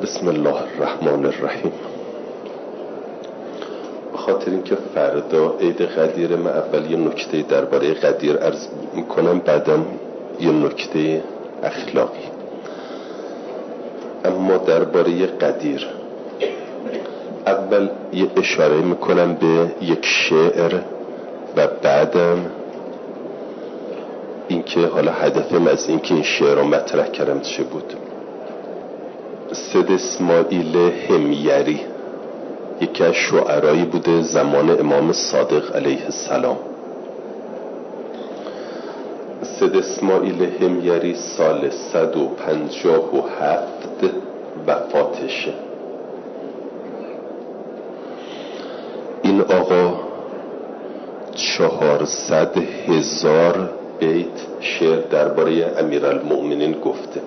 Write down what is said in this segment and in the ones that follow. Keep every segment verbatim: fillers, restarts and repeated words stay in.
بسم الله الرحمن الرحیم. به خاطر اینکه فردا عید قدیر، من اول یه نکته درباره قدیر عرض میکنم، بعدم یه نکته اخلاقی. اما درباره قدیر اول یه اشاره میکنم به یک شعر و بعدم اینکه حالا هدفم از اینکه این شعر رو مطرح کردم چه بود. سید اسماعیل حمیری یکی از شعرایی بوده زمان امام صادق علیه السلام. سید اسماعیل حمیری سال صد و پنجاه و هفت وفاتشه. این آقا چهارصد هزار بیت شعر درباره امیرالمؤمنین گفته.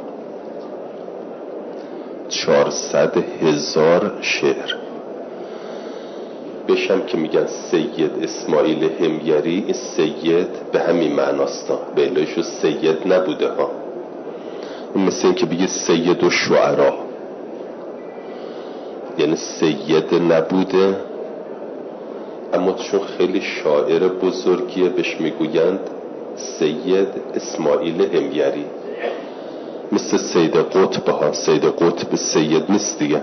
چهارصد هزار شعر. بشم که میگن سید اسماعیل حمیری، این سید به همین معناست، به علایشو سید نبوده ها. مثل این که بگه سید و شعرا، یعنی سید نبوده، اما چون خیلی شاعر بزرگیه بهش میگویند سید اسماعیل حمیری. مثل سید قطب ها، سید قطب سید نیست دیگه.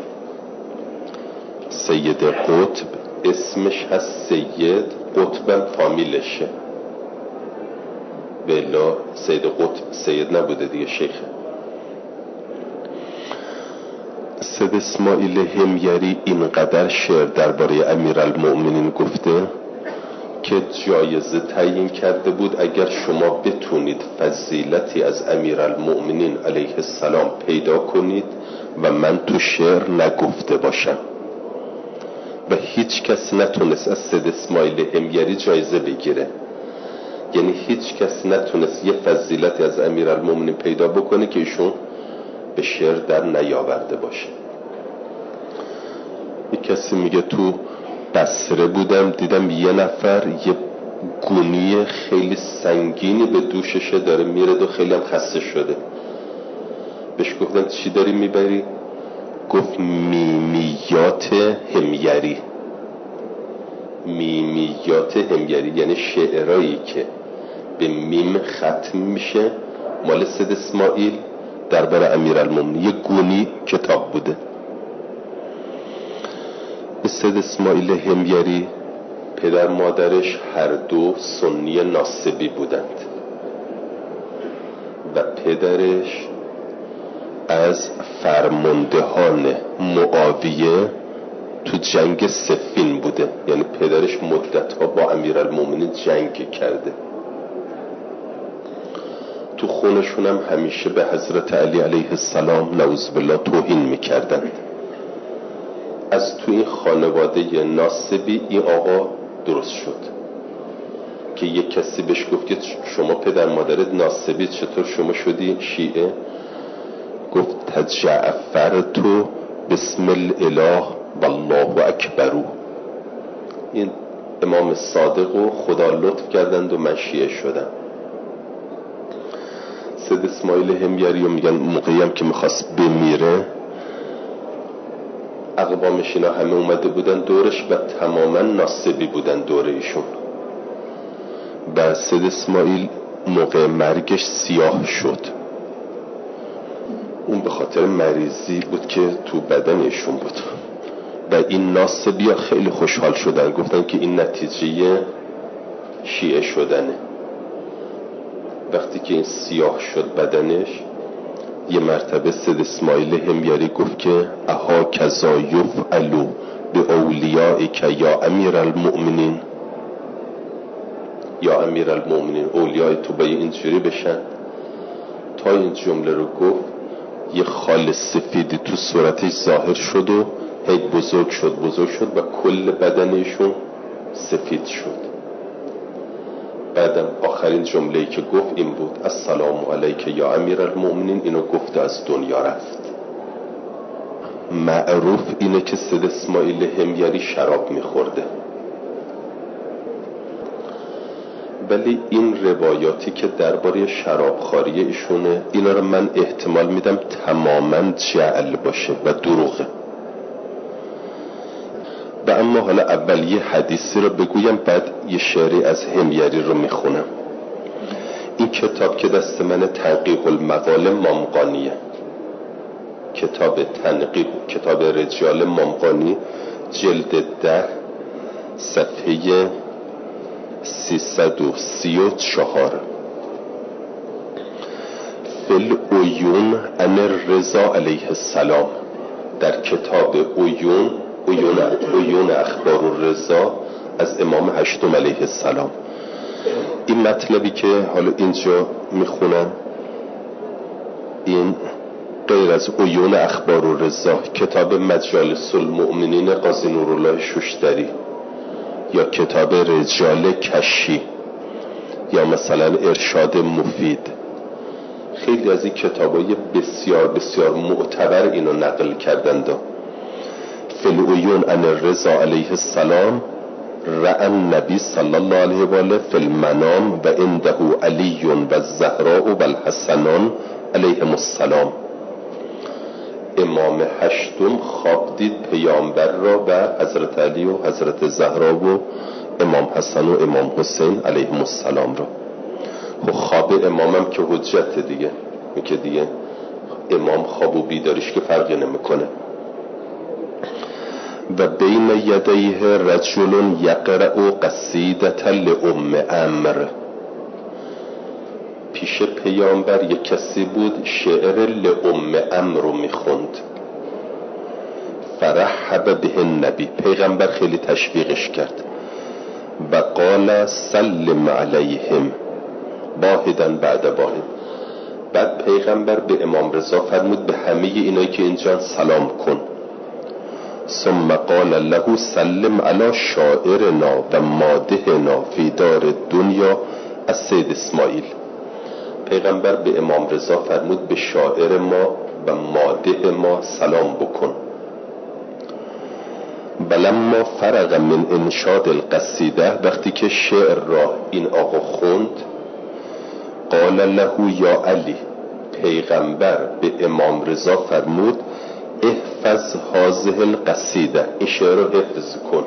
سید قطب اسمش هست سید، قطبم فامیلشه، بلا سید قطب سید نبوده دیگه، شیخه. سید اسماعیل حمیری اینقدر شعر درباره امیرالمؤمنین گفته که جایزه تعیین کرده بود اگر شما بتونید فضیلتی از امیرالمؤمنین علیه السلام پیدا کنید و من تو شعر نگفته باشم. و هیچ کس نتونست از سید اسماعیل حمیری جایزه بگیره، یعنی هیچ کس نتونست یه فضیلتی از امیرالمؤمنین پیدا بکنه که ایشون به شعر در نیاورده باشه. یک کسی میگه تو بصره بودم دیدم یه نفر یه گونی خیلی سنگینی به دوششه داره میره و خیلی هم خسته شده. بهش گفتم چی داری میبری؟ گفت میمیات حمیری. میمیات حمیری یعنی شعرهایی که به میم ختم میشه، مال سید اسماعیل درباره امیرالمومنین. یه گونی کتاب بوده. سید اسماعیل حمیری پدر مادرش هر دو سنی ناصبی بودند و پدرش از فرماندهان معاویه تو جنگ صفین بوده، یعنی پدرش مدتها با امیرالمومنین جنگ کرده. تو خونشون هم همیشه به حضرت علی علیه السلام نعوذ بالله توهین میکردند. از تو این خانواده ناصبی این آقا درست شد که یک کسی بهش گفت که شما پدر مادرت ناصبی، چطور شما شدی شیعه؟ گفت تجعفرتو بسم الاله والله اکبرو. این امام صادق و خدا لطف کردند و من شیعه شدم. سید اسماعیل حمیری رو میگن موقعی هم که میخواست بمیره اقوامش اینا همه اومده بودن دورش و تماما ناصبی بودن دور ایشون. و سید اسماعیل موقع مرگش سیاه شد. اون به خاطر مریضی بود که تو بدن ایشون بود و این ناصبی ها خیلی خوشحال شدن، گفتن که این نتیجه شیعه شدنه. وقتی که این سیاه شد بدنش، یه مرتبه سید اسماعیل حمیری گفت که اها کذا یفعلوا باولیائک یا امیرالمؤمنین. یا امیرالمؤمنین، اولیای تو با اینجوری بشن. تا این جمله رو گفت یه خال سفیدی تو صورتش ظاهر شد و هی بزرگ شد بزرگ شد و کل بدنشون سفید شد. بعدم آخرین جمله‌ای که گفت این بود السلام علیک یا امیرالمؤمنین. اینو گفت از دنیا رفت. معروف اینه که سید اسماعیل حمیری شراب میخورده. ولی این روایاتی که درباره شرابخواری ایشونه، اینا رو من احتمال میدم تماما جعل باشه و دروغه. و اما حالا اول یه حدیثی رو بگویم، بعد یه شعری از حمیری رو میخونم. این کتاب که دست من تنقیح المقال مامقانیه، کتاب تنقیح کتاب رجال مامقانی، جلد ده، صفحه سیصد و سی و چهار. فل عیون عن الرضا علیه السلام، در کتاب عیون عیون عیون اخبار الرضا از امام هشتم علیه السلام. این مطلبی که حالا اینجا میخونم، این غیر از عیون اخبار الرضا، کتاب مجالس المؤمنین قاضی نورالله شوشتری، یا کتاب رجال کشی، یا مثلا ارشاد مفید، خیلی از این کتابای بسیار بسیار معتبر اینو نقل کردند. فی العیون عن الرضا علیه السلام رأى النبی صلی الله علیه و آله فی المنام و عنده علی و الزهراء و الحسنان علیهم السلام. امام هشتم خواب دید پیامبر را و حضرت علی و حضرت زهرا و امام حسن و امام حسین علیهم السلام را. خب خواب امامم که حجت دیگه، میگه دیگه امام خواب و بیداریش که فرقی نمیکنه. و بین یدیه رجل یقرأ قصیدة لأم امر، پیش پیامبر یک کسی بود شعر لأم امر رو میخوند. فرحب به النبی، پیغمبر خیلی تشویقش کرد. و قال سلم علیهم واحدا بعد واحد. بعد پیغمبر به امام رضا فرمود به همه اینایی که اینجا سلام کن. ثم قال له سلم علی شاعرنا و مادحنا فی دار دنیا السید اسماعیل. پیغمبر به امام رضا فرمود به شاعر ما و مادح ما سلام بکن. بلما فرغ من انشاد القصیده، وقتی که شعر را این آقا خوند، قال له یا علی، پیغمبر به امام رضا فرمود احفظ هذه القصیده، این شعر رو حفظ کن.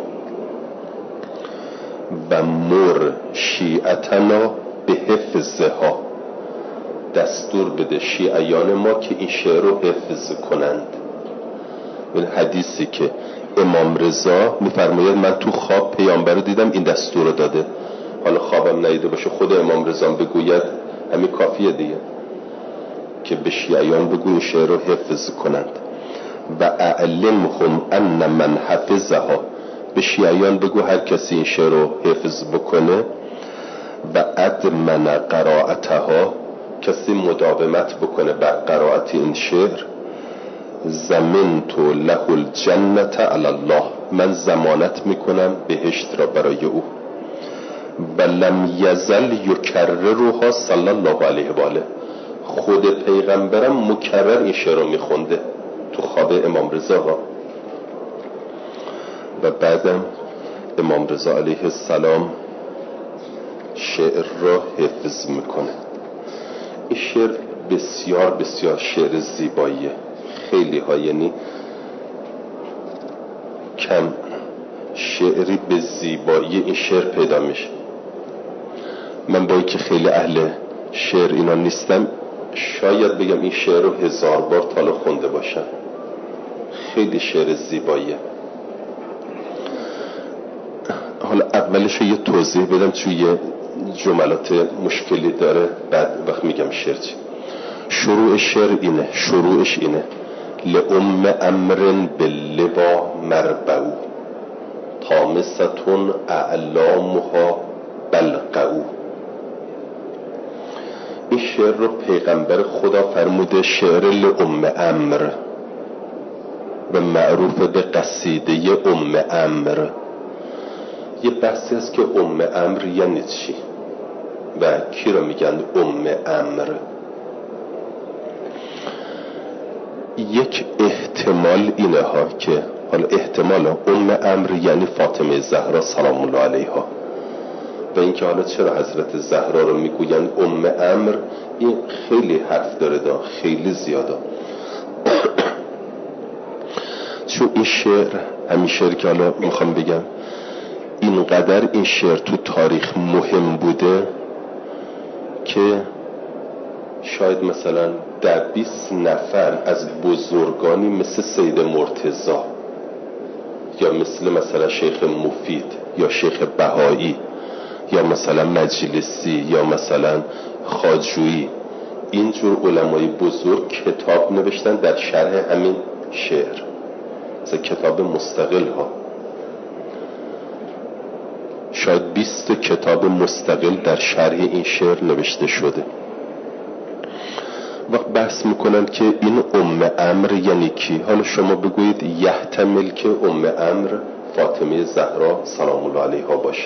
و مر شیعتنا به حفظها، دستور بده شیعیان ما که این شعر رو حفظ کنند. این حدیثی که امام رضا میفرماید من تو خواب پیامبر رو دیدم این دستور رو داده، حالا خوابم ندیده باشه خود امام رضا بگوید همین کافیه دیگه که به شیعیان بگو این شعر رو حفظ کنند. و اعلمهم ان من حفظها، به شیعیان بگو هر کسی این شعر رو حفظ بکنه. و ادمن قرائتها، کسی مداومت بکنه بر قرائت این شعر، زمنت له الجنة علی الله، من ضمانت میکنم بهشت را برای او. و لم یزل یکررها صلی الله علیه و آله، خود پیغمبرم مکرر این شعر رو میخونده تو خواب امام رضا ها. و بعدم امام رضا علیه السلام شعر را حفظ میکنه. این شعر بسیار بسیار شعر زیباییه، خیلی ها، یعنی کم شعری به زیبایی این شعر پیدا میشه. من با اینکه خیلی اهل شعر اینا نیستم، شاید بگم این شعر رو هزار بار تا خونده باشم. خیلی شعر زیباییه. حالا اولش رو یه توضیح بدم چون یه جملات مشکلی داره، بعد وقت میگم شعر چی. شروع شعر اینه، شروعش اینه لأم امر باللوا مربعو طامستون اعلامها بلقعو. این شعر رو پیغمبر خدا فرموده شعر لأم امر و معروف به قصیده ام امر. یه بحثی هست که ام امر یعنی چی و کی رو میگن ام امر. یک احتمال اینه ها که حالا احتمال ام امر یعنی فاطمه زهرا سلام الله علیها، و اینکه حالا چرا حضرت زهرا رو میگوین ام امر، این خیلی حرف داره دا، خیلی زیاده. چون این شعر، همین شعر که حالا میخوام بگم، اینقدر این شعر تو تاریخ مهم بوده که شاید مثلا در بیست نفر از بزرگانی مثل سید مرتضی یا مثل مثلا شیخ مفید یا شیخ بهایی یا مثلا مجلسی یا مثلا خواجویی، اینجور علمای بزرگ کتاب نوشتن در شرح همین شعر، مثلا کتاب مستقل ها، شاید بیست کتاب مستقل در شرح این شعر نوشته شده. وقت بحث میکنن که این ام امر یعنی کی؟ حالا شما بگویید یحتمل که ام امر فاطمه زهرا سلام الله علیها باشه.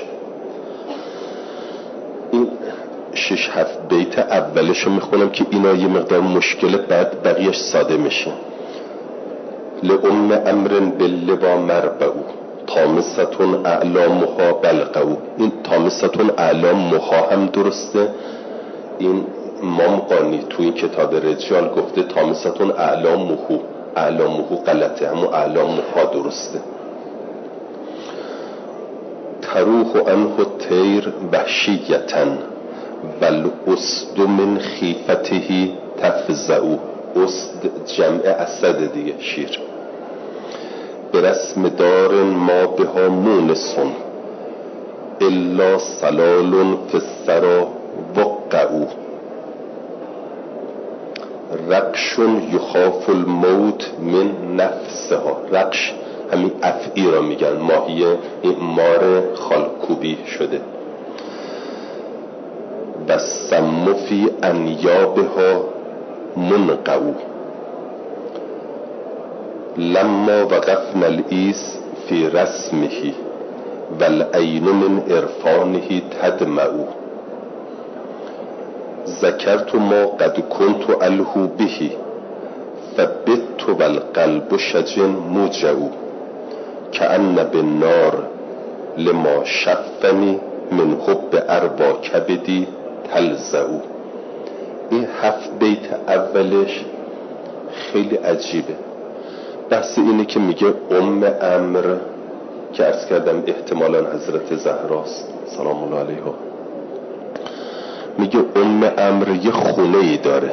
این شش هفت بیت اولشو میخونم که اینا یه مقدار مشکل، بعد بقیهش ساده میشه. لأم امر باللوا مربعو تامستون اعلامها بلقعو. این تامستون اعلامها هم درسته، این امام قانی تو این کتاب رجال گفته تامستون اعلامه، اعلامه غلطه، همون اعلامها درسته. تروح عنه الطیر وحشیتن والاسد من خیفته تفزعو. اسد جمع اسد دیگه، شیر. برسم دار ما بها مونسون الا سلال فی الثری وقعو. رقش یخاف الموت من نفسها. رقش همین افعی را میگن، ماهی این مار خالکوبی شده. و سم فی انیابها منقعو. لما وقفنا الایس فی رسمه والعین من عرفانه تدمعو. ذکرت ما قد کنت الهو به فبت والقلب شجن موجعو. کأن بالنار لما شفنی من حب اربا کبدی تلزعو. این هفت بیت اولش خیلی عجیبه. بحث اینه که میگه ام امر که عرض کردم احتمالاً حضرت زهراست سلام الله علیها، میگه ام امر یه خونه ای داره،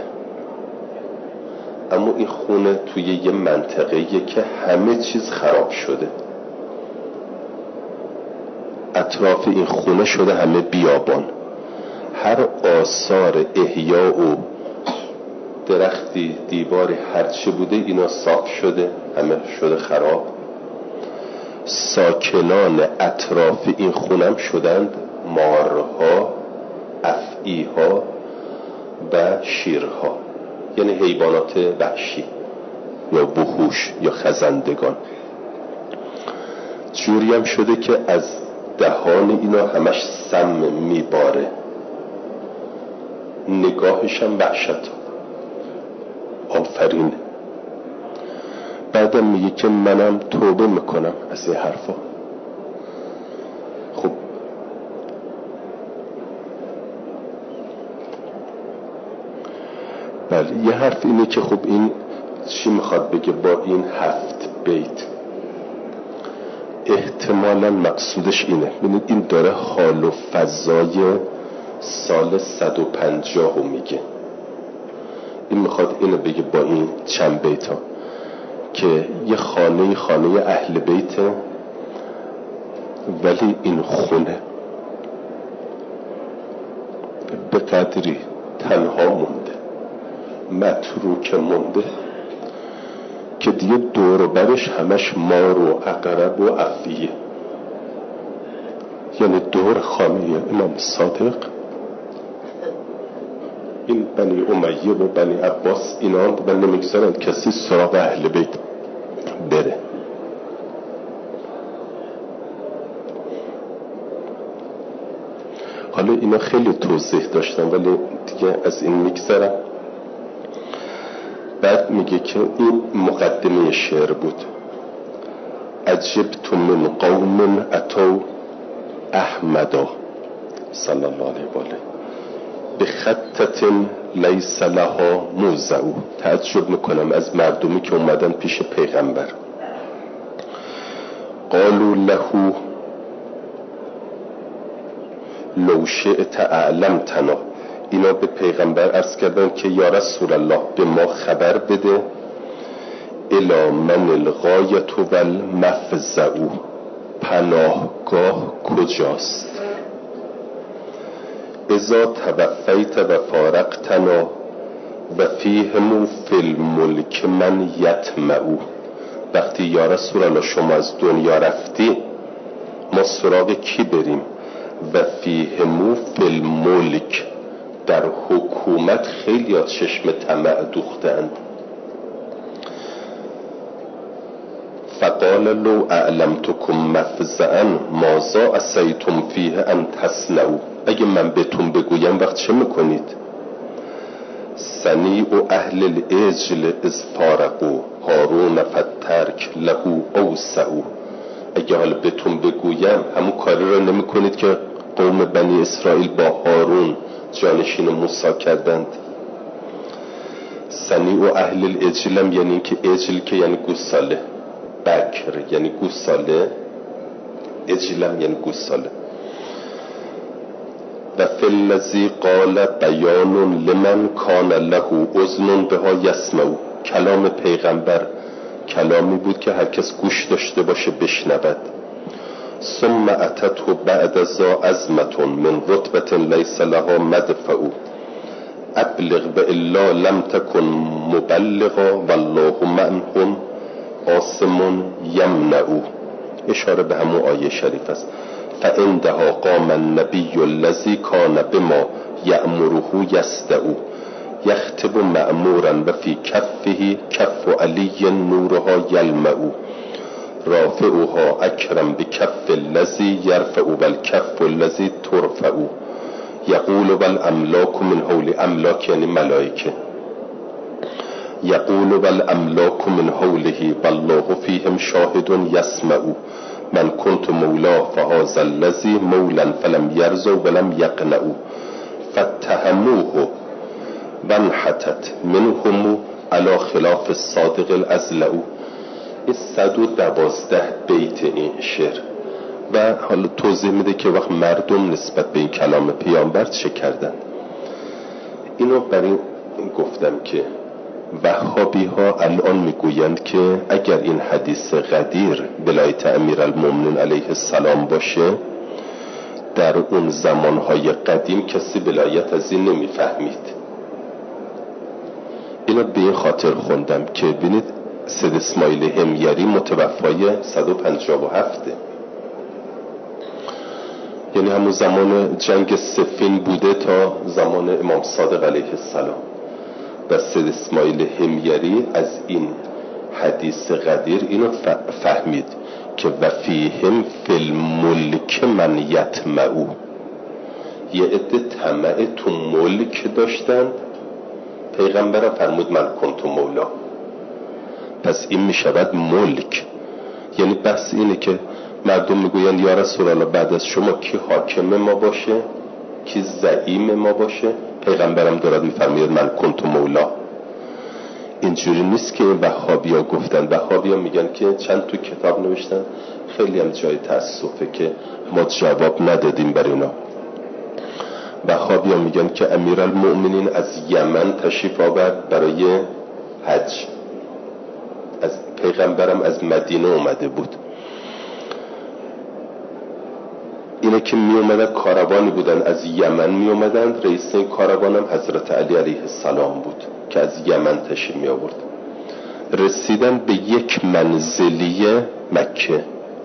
اما این خونه توی یه منطقه‌ایه که همه چیز خراب شده. اطراف این خونه شده همه بیابان، هر آثار احیا و درختی دیواری هرچی بوده اینا صاف شده، همه شده خراب. ساکنان اطراف این خونم شدند مارها، افعیها و شیرها، یعنی حیوانات وحشی یا وحوش یا خزندگان. جوری هم شده که از دهان اینا همش سم میباره، نگاهش هم وحشت. آفرین. بعدم میگه که منم توبه میکنم از این حرفا. خب بله، یه حرف اینه که خب این چی میخواد بگه با این هفت بیت؟ احتمالا مقصودش اینه، ببینید این داره حال و فضای سال صد و پنجاه رو میگه. این میخواد اینو بگه با این چند بیت ها که یه خانه خانه اهل بیته، ولی این خونه به قدری تنها مونده، متروک مونده که دیگه دور و برش همش مار و عقرب و افیه. یعنی دور خانه امام صادق این بنی امیه و بنی عباس اینا و نمیگذارن کسی سراغ اهل بیت بره. حالا اینا خیلی توضیح داشتن ولی دیگه از این میگذارم. بعد میگه که این مقدمه شعر بود. عجبت من قوم اتو احمدا صلی الله علیه و آله به خطت لیس لها موضع. تعجب میکنم از مردمی که اومدن پیش پیغمبر، قالوا له لو شئت اعلمتنا، اینا به پیغمبر عرض کردن که یا رسول الله به ما خبر بده، الی من الغایة و المفزع، پناهگاه کجاست؟ اذا توفیت و فارقتنا و فیهم فی الملک من یطمع. وقتی یا رسول الله شما از دنیا رفتی ما سراغ کی بریم؟ و فیهم فی الملک، در حکومت خیلی ها چشم طمع دوختند. فقال لو اعلمتکم مفزعا ماذا عصیتم فیه ان تصنعوا. اگه من بهتون بگویم وقت چه میکنید؟ صنیع اهل العجل اذ فارقوا هارون فترک له اوسع. اگه حالا بهتون بگویم همون کاری رو نمی کنید که قوم بنی اسرائیل با هارون جانشین موسی کردند. صنیع اهل العجل یعنی که عجل که یعنی گوساله، بکر یعنی گوساله، عجلم یعنی گوساله. و فی الذی قال بیان لمن کان له اذن بها یسمع. کلام پیغمبر کلامی بود که هر کس گوش داشته باشه بشنود. ثم اتته بعد ذا عظمة من رتبة لیس لها مدفع. ابلغ و الا لم تکن مبلغا والله منهم عاصم یمنع. اشاره به همون آیه شریف است. فعندها قام النبی الذی کان بما یأمره یصدع. یخطب مأمورا و فی کفه کف علی نورها یلمع. رافعها اکرم بکف الذی یرفع والکف الذی ترفع. یقول والاملاک من حول، املاک یعنی ملائکه، یقول والاملاک من حوله والله فیهم شاهد یسمع. من کنت مولا فهذا الذی مولا فلم یرضوا ولم یقنعوا. فاتهموه وانحتت منهم علی خلاف الصادق الازلع. این صد و دوازده بیت این شعر و حالا توضیح میده که وقت مردم نسبت به این کلام پیامبر چه کردن. اینو برای گفتم که وهابی ها الان میگویند که اگر این حدیث غدیر ولایت امیرالمومنین علیه السلام باشه، در اون زمانهای قدیم کسی ولایت از این نمیفهمید. اینو به این خاطر خوندم که ببینید سید اسماعیل حمیری متوفای صد و پنجاه و هفت، یعنی همون زمان جنگ صفین بوده تا زمان امام صادق علیه السلام. و سید اسماعیل حمیری از این حدیث غدیر اینو فهمید که و فیهم فی الملک من یطمع. یه عده طمع تو ملک داشتن. پیغمبر فرمود من کنت مولا، پس این میشود ملک. یعنی بحث اینه که مردم میگویند یا رسول الله بعد از شما کی حاکم ما باشه، کی زعیم ما باشه؟ پیغمبرم دارد میفرماید من کنت مولا. اینجوری نیست که وهابی ها گفتن. وهابی ها میگن که چند تو کتاب نوشتن، خیلی هم جای تأسفه که ما جواب ندادیم بر اینا. وهابی ها میگن که امیرالمؤمنین از یمن تشریف آورد برای حج، از پیغمبرم از مدینه اومده بود. اینه که می اومدن کاروانی بودن از یمن می اومدن، رئیس این کاروان هم حضرت علی علیه السلام بود که از یمن تشریف می آورد. رسیدن به یک منزلیه مکه،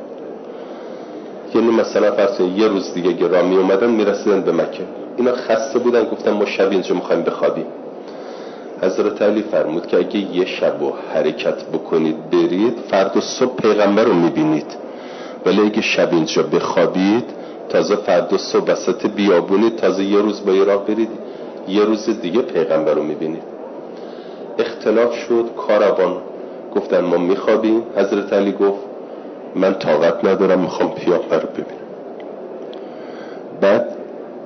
یعنی مثلا فرض یه روز دیگه که راه می اومدن می رسیدن به مکه. اینا خسته بودن، گفتن ما شب اینجا میخوایم بخوابیم. حضرت علی فرمود که اگه یه شب و حرکت بکنید برید، فردا صبح پیغمبر رو میبینید، ولی اگه شب اینجا بخوابید تازه فردا صبح وسط بیابونید، تازه یه روز با یه راه برید یه روز دیگه پیغمبر رو میبینید. اختلاف شد، کاروان گفتن ما میخوابیم. حضرت علی گفت من طاقت ندارم، میخوام پیغمبر رو ببینم. بعد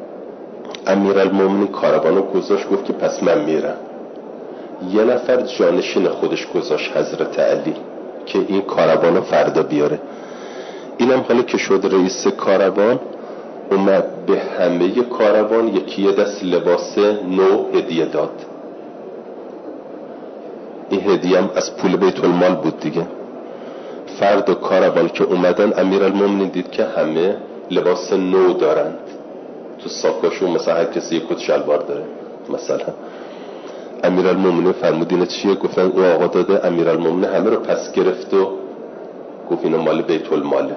امیرالمومنین کاروانو گذاشت، گفت که پس من میرم. یه نفر جانشین خودش گذاشت حضرت علی که این کاروانو فردا بیاره. اینم حالا که شد رئیس کاروان، اومد به همه کاروان یکی یه دست لباس نو هدیه داد. این هدیه هم از پول بیت المال بود دیگه. فرد و کاروان که اومدن، امیرالمومنین دید که همه لباس نو دارن تو ساکاشون، مثلا هر کسی یک کت شلوار داره مثلا. امیرالمومنین فرمود اینه چیه؟ گفتن او آقا داده. امیرالمومنین همه رو پس گرفت و گفت اینو مال بیت الماله.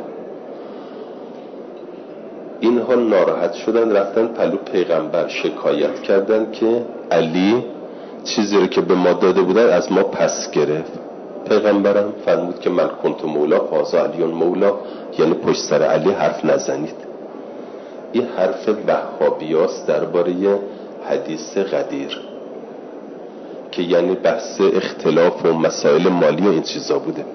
اینها ناراحت شدن، رفتن پلو پیغمبر شکایت کردن که علی چیزی رو که به ما داده بودن از ما پس گرفت. پیغمبرم فرمود که من کنت مولا فازا علیون مولا، یعنی پشت سر علی حرف نزنید. این حرف وهابیاست درباره حدیث غدیر که یعنی بحث اختلاف و مسائل مالی و این چیزا بوده.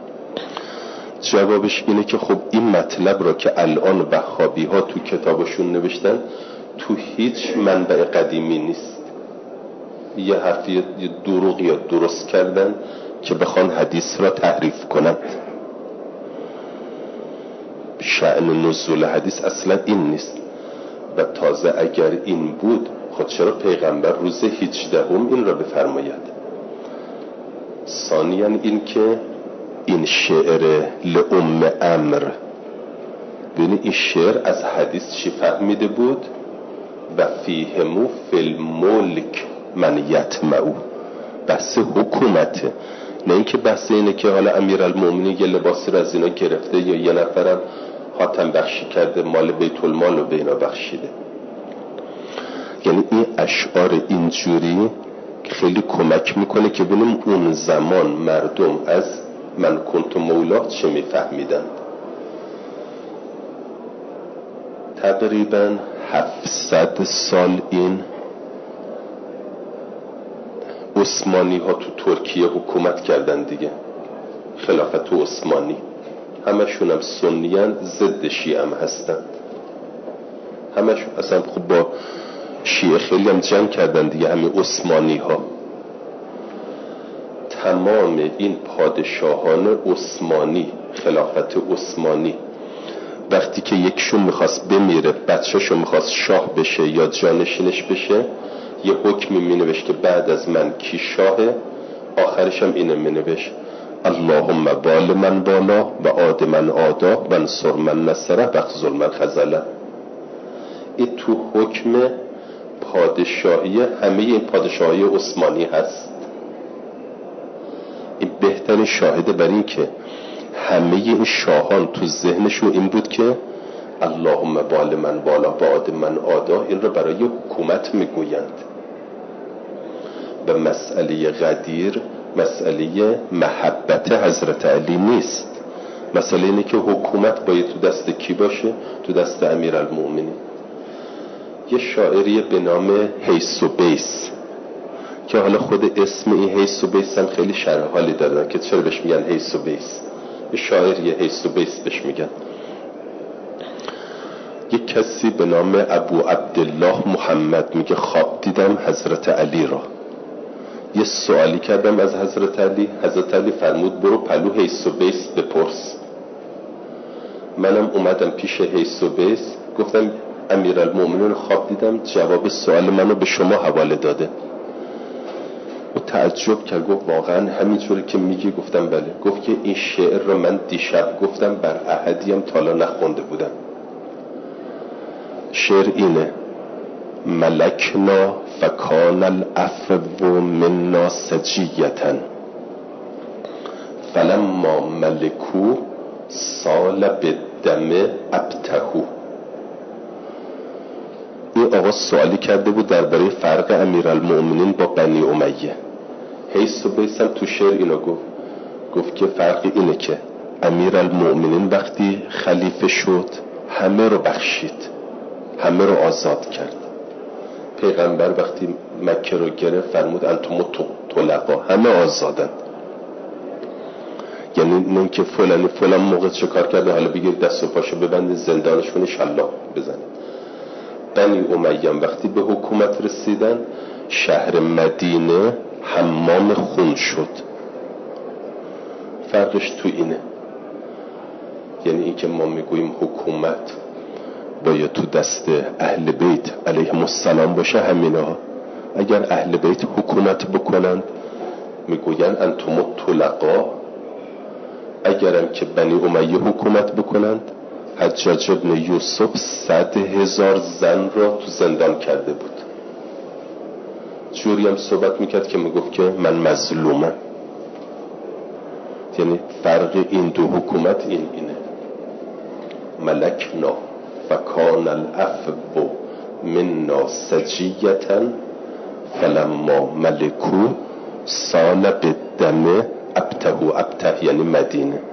جوابش اینه که خب این مطلب را که الان وهابی ها تو کتابشون نوشتن تو هیچ منبع قدیمی نیست. یه حرفی دروغی یا درست کردن که بخوان حدیث را تحریف کنند. شأن نزول حدیث اصلا این نیست. و تازه اگر این بود، خود چرا پیغمبر روز هجدهم این را بفرماید؟ ثانیاً این که این شعر لأم امر، ببینید این شعر از حدیث چی فهمیده بود؟ و فیهمو فی الملک من یطمعو، بحث حکومته، نه اینکه بحث اینه که حالا امیرالمومنین یه لباسی رو از اینا گرفته یا یه نفرم حاتم بخشی کرده مال بیت المال رو به اینا بخشیده. یعنی این اشعار اینجوری خیلی کمک میکنه که ببینیم اون زمان مردم از من کنت مولا چه میفهمیدن. تقریبا هفتصد سال این عثمانی ها تو ترکیه حکومت کردن دیگه، خلافت عثمانی. همشون هم سنیان، ضد شیعه هم هستن. همشون اصلا خب با شیعه خیلی هم جنگ کردن دیگه، همین عثمانی ها. تمام این پادشاهان عثمانی، خلافت عثمانی، وقتی که یکشون میخواست بمیره، بچه‌شو میخواست شاه بشه یا جانشینش بشه، یه حکمی مینوشت که بعد از من کی شاهه، آخرش هم اینو مینوشت اللهم بال من بالا و عاد من عادا و انصر من نصره و خذل من خذله. این تو حکم پادشاهی همه این پادشاهی عثمانی هست. این بهترین شاهده بر این که همه این شاهان تو ذهنشون این بود که اللهم بال من بالا و عاد من عادا، این رو برای حکومت میگویند. و مسئله غدیر مسئله محبت حضرت علی نیست. مسئله اینه که حکومت باید تو دست کی باشه؟ تو دست امیرالمومنین. یه شاعری به نام حیث و بیس که حالا خود اسم این حیث و بیس هم خیلی شرح حالی دارن که چرا بهش میگن حیث و بیس. یه شاعری حیث و بیس بهش میگن. یک کسی به نام ابو عبدالله محمد میگه خواب دیدم حضرت علی را. یه سوالی کردم از حضرت علی، حضرت علی فرمود برو پلو حیث و بیس بپرس. منم اومدم پیش حیث و بیس، گفتم امیرالمومنین خواب دیدم، جواب سوال منو به شما حواله داده. و تعجب کرد، گفت واقعا همینطوری که میگی؟ گفتم بله. گفت که این شعر رو من دیشب گفتم بر احدیم تالا نخونده بودم. شعر اینه: ملکنا فکان العفو منا سجیتا فلما ملکو سال بالدم ابتهو. این آقا سوالی کرده بود درباره فرق امیرالمومنین با بنی امیه. حیث و بیسم تو شعر اینو گفت، گفت که فرق اینه که امیرالمومنین وقتی خلیفه شد همه رو بخشید، همه رو آزاد کرد. پیغمبر وقتی مکه رو گرفت فرمود انتم طلقا، همه آزادن. یعنی نه که فلانی فلان موقع چه کار کرده حالا بگید دست و پاشو ببندید زندانش کنی شلاق بزنید. بنی امیه وقتی به حکومت رسیدن شهر مدینه حمام خون شد. فرقش تو اینه، یعنی اینکه ما میگوییم حکومت باید تو دست اهل بیت علیهم السلام باشه، همینه ها. اگر اهل بیت حکومت بکنند میگوین انتم الطلقاء. اگرم که بنی امیه حکومت بکنند، حجاج ابن یوسف صد هزار زن را تو زندان کرده بود. جوری هم صحبت میکرد که میگفت که من مظلومم. یعنی فرق این دو حکومت این اینه. ملکنا فکان العفو منا سجیتا فلما ملکو سال بالدم ابته ابته، یعنی مدینه.